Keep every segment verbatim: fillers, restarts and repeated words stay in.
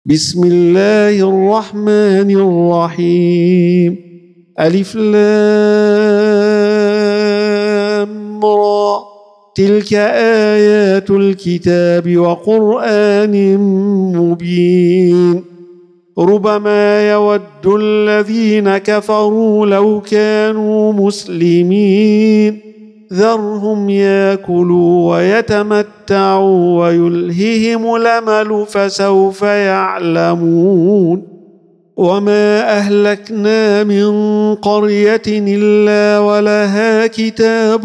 بسم الله الرحمن الرحيم. ألف لام را. تلك آيات الكتاب وقرآن مبين. ربما يود الذين كفروا لو كانوا مسلمين. ذرهم ياكلوا ويتمتعوا ويلههم الأمل فسوف يعلمون. وما أهلكنا من قرية إلا ولها كتاب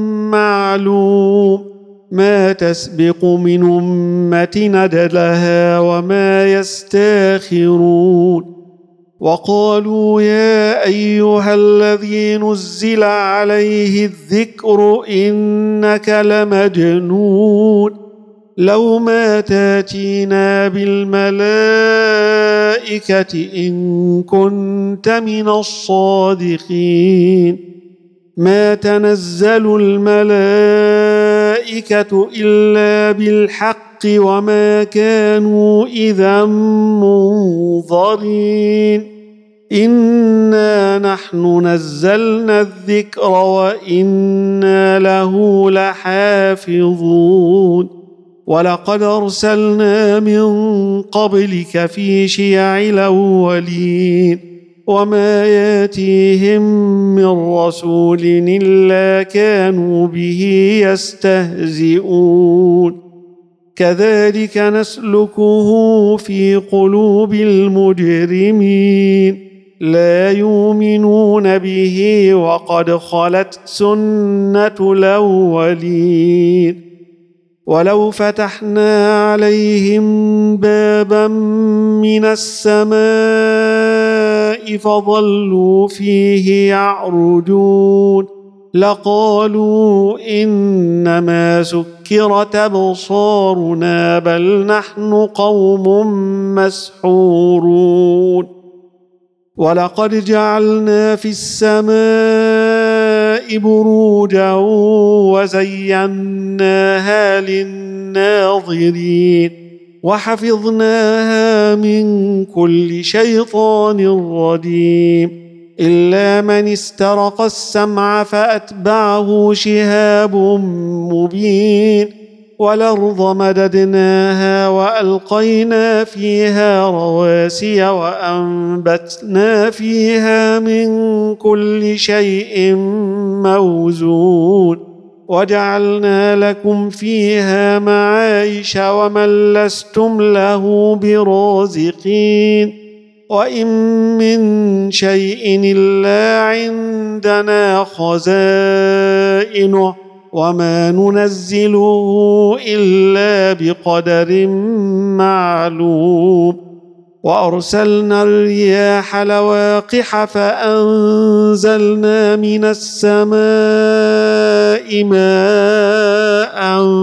معلوم ما تسبق من أمة أجلها وما يستاخرون. وقالوا يا أيها الذي نزل عليه الذكر إنك لمجنون لو ما تاتينا بالملائكة إن كنت من الصادقين. ما تنزل الملائكة إلا بالحق وما كانوا إذا منظرين. إنا نحن نزلنا الذكر وإنا له لحافظون. ولقد أرسلنا من قبلك في شيع الأولين وما ياتيهم من رسول إلا كانوا به يستهزئون. كذلك نسلكه في قلوب المجرمين لا يؤمنون به وقد خلت سنة الأولين. ولو فتحنا عليهم بابا من السماء فظلوا فيه يعرجون لقالوا إنما سكرت أبصارنا بل نحن قوم مسحورون. ولقد جعلنا في السماء بروجا وزيناها للناظرين وحفظناها من كل شيطان رجيم إلا من استرق السمع فأتبعه شهاب مبين. والأرض مددناها وألقينا فيها رواسي وأنبتنا فيها من كل شيء موزون وجعلنا لكم فيها معايش ومن لستم له برازقين. وإن من شيء إلا عندنا خزائنه وما ننزله إلا بقدر معلوم. وأرسلنا الرياح لواقح فأنزلنا من السماء ماء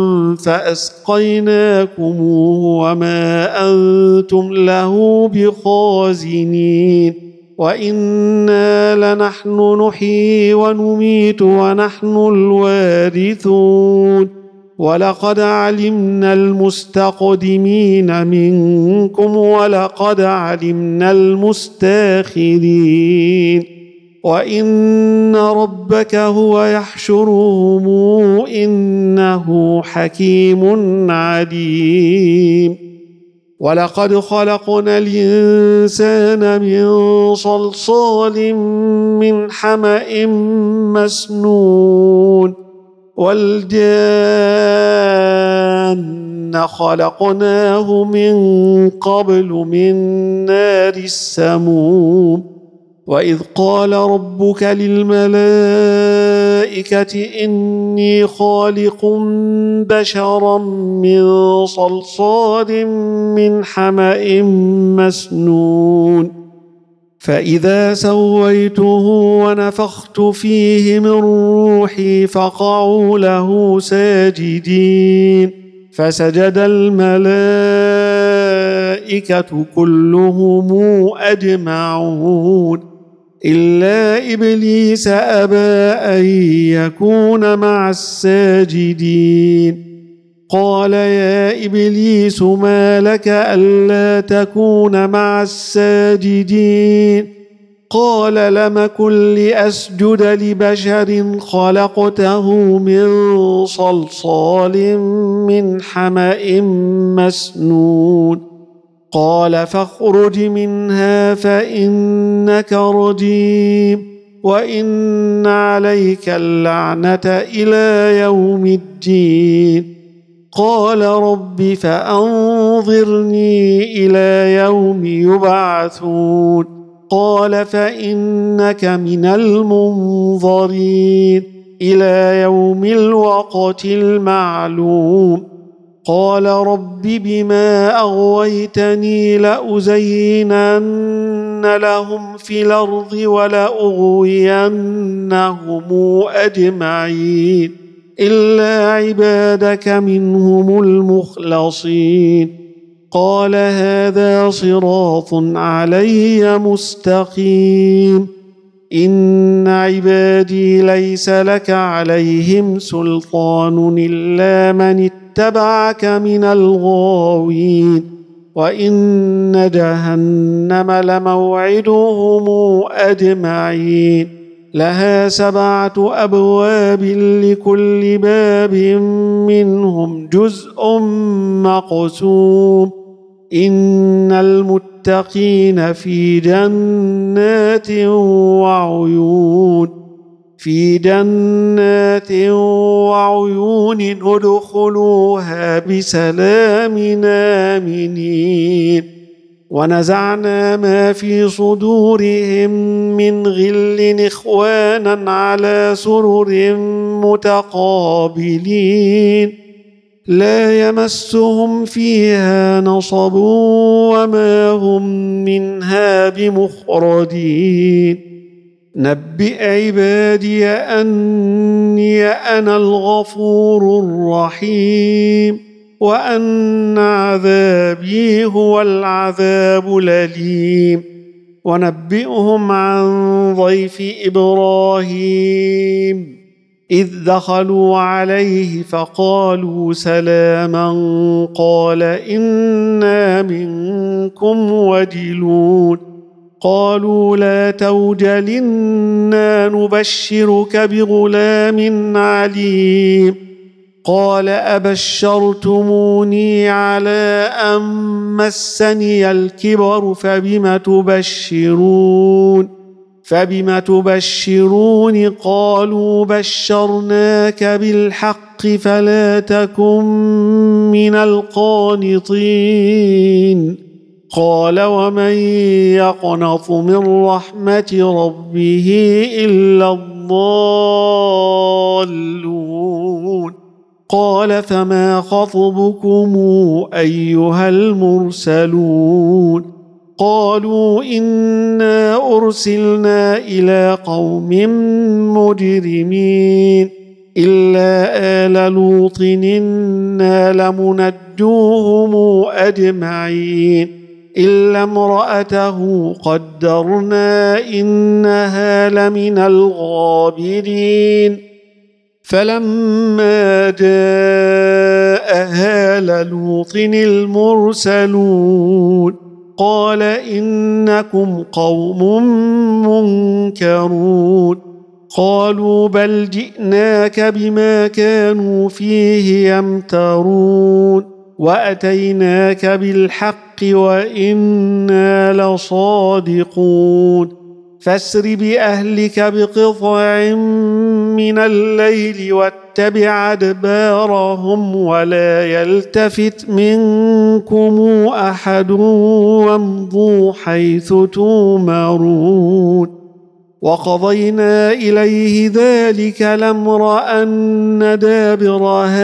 فأسقيناكموه وما أنتم له بخازنين. وإنا لنحن نحيي ونميت ونحن الوارثون. ولقد علمنا المستقدمين منكم ولقد علمنا المستاخرين. وإن ربك هو يحشرهم إنه حكيم عليم. ولقد خلقنا الإنسان من صلصال من حمأ مسنون والجان خلقناه من قبل من نار السموم. وإذ قال ربك للملائكة إني خالق بشرا من صلصال من حمأ مسنون فإذا سويته ونفخت فيه من روحي فقعوا له ساجدين فسجد الملائكة كلهم أجمعون إلا إبليس أبى أن يكون مع الساجدين قال يا إبليس ما لك ألا تكون مع الساجدين قال لم كن لأسجد لبشر خلقته من صلصال من حمأ مسنون قال فاخرج منها فإنك رجيم وإن عليك اللعنة إلى يوم الدين قال رب فأنظرني إلى يوم يبعثون قال فإنك من المنظرين إلى يوم الوقت المعلوم قال رب بما أغويتني لأزينن لهم في الأرض ولأغوينهم أجمعين إلا عبادك منهم المخلصين قال هذا صراط علي مستقيم إن عبادي ليس لك عليهم سلطان إلا من اتبعك من الغاوين وإن جهنم لموعدهم أجمعين لها سبعة أبواب لكل باب منهم جزء مقسوم إن المتقين في جنات وعيون في جنات وعيون ادخلوها بسلام آمنين ونزعنا ما في صدورهم من غل إخوانا على سرر متقابلين لا يمسهم فيها نصب وما هم منها بمخرجين نبئ عبادي أني أنا الغفور الرحيم وأن عذابي هو العذاب الأليم ونبئهم عن ضيف إبراهيم إذ دخلوا عليه فقالوا سلاما قال إنا منكم وجلون قالوا لا توجل إنا نبشرك بغلام عليم قال أبشرتموني على أن مسني الكبر فبم تبشرون فبم تبشرون قالوا بشرناك بالحق فلا تكن من القانطين قال ومن يقنط من رحمة ربه إلا الضالون قال فما خطبكم أيها المرسلون قالوا إنا أرسلنا إلى قوم مجرمين إلا آل لوط إنا لمنجوهم أجمعين إلا امرأته قدرنا إنها لمن الغابرين فلما جاء آل لوط المرسلون قال إنكم قوم منكرون قالوا بل جئناك بما كانوا فيه يمترون وأتيناك بالحق وإنا لصادقون فاسر بأهلك بقطع من الليل واتبع أدبارهم ولا يلتفت منكم أحد وامضوا حيث تؤمرون وقضينا إليه ذلك الأمر أن دابر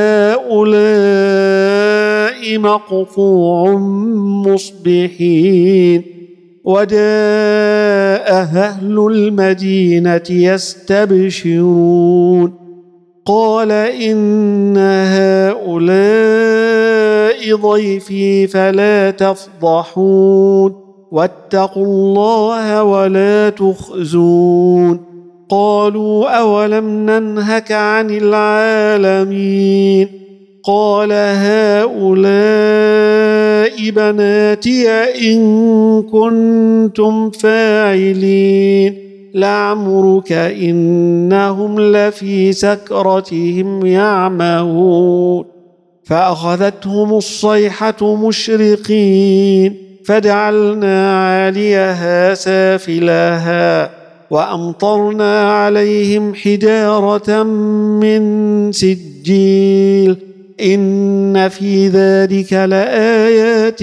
هؤلاء مقطوع مصبحين وجاء أهل المدينة يستبشرون قال إن هؤلاء ضيفي فلا تفضحون واتقوا الله ولا تخزون قالوا أولم ننهك عن العالمين قال هؤلاء بناتي إن كنتم فاعلين لعمرك إنهم لفي سكرتهم يعمهون فأخذتهم الصيحة مشرقين فجعلنا عاليها سافلها وأمطرنا عليهم حجارة من سجيل إن في ذلك لآيات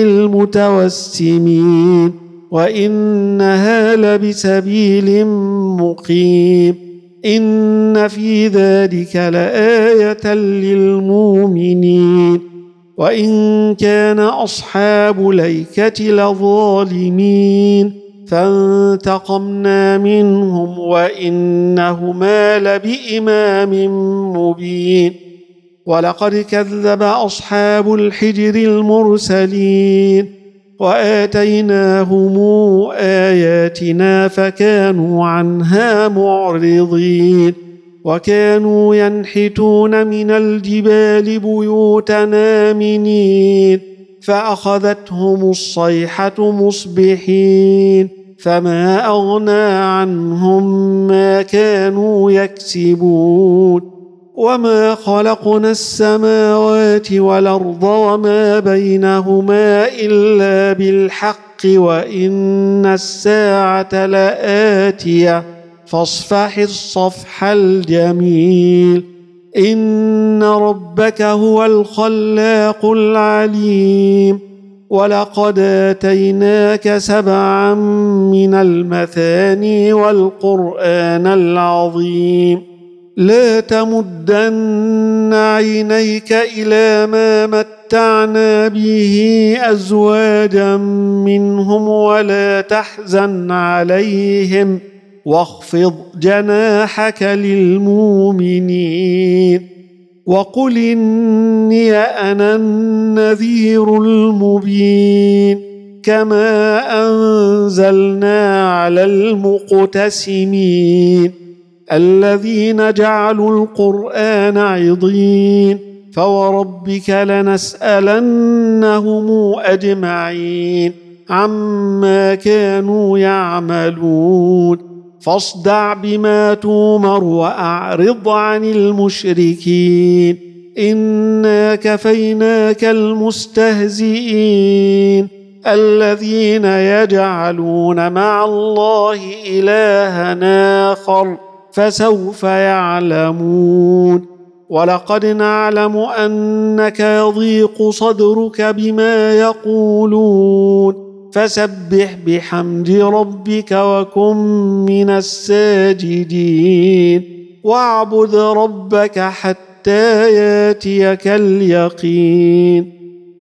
للمتوسمين وإنها لبسبيل مقيم إن في ذلك لآية للمؤمنين وإن كان أصحاب الأيكة لظالمين فانتقمنا منهم وإنهما لبإمام مبين ولقد كذب أصحاب الحجر المرسلين وآتيناهم آياتنا فكانوا عنها معرضين وكانوا ينحتون من الجبال بيوتا آمنين فأخذتهم الصيحة مصبحين فما أغنى عنهم ما كانوا يكسبون وما خلقنا السماوات والأرض وما بينهما إلا بالحق وإن الساعة لآتية فاصفح الصفح الجميل إن ربك هو الخلاق العليم ولقد آتيناك سبعا من المثاني والقرآن العظيم لا تمدن عينيك إلى ما متعنا به أزواجا منهم ولا تحزن عليهم واخفض جناحك للمؤمنين وقل إني أنا النذير المبين كما أنزلنا على المقتسمين الذين جعلوا القرآن عضين فوربك لنسألنهم أجمعين عما كانوا يعملون فاصدع بما تومر وأعرض عن المشركين إنا كفيناك المستهزئين الذين يجعلون مع الله إلها آخر فسوف يعلمون ولقد نعلم أنك يضيق صدرك بما يقولون فسبح بحمد ربك وكن من الساجدين واعبد ربك حتى ياتيك اليقين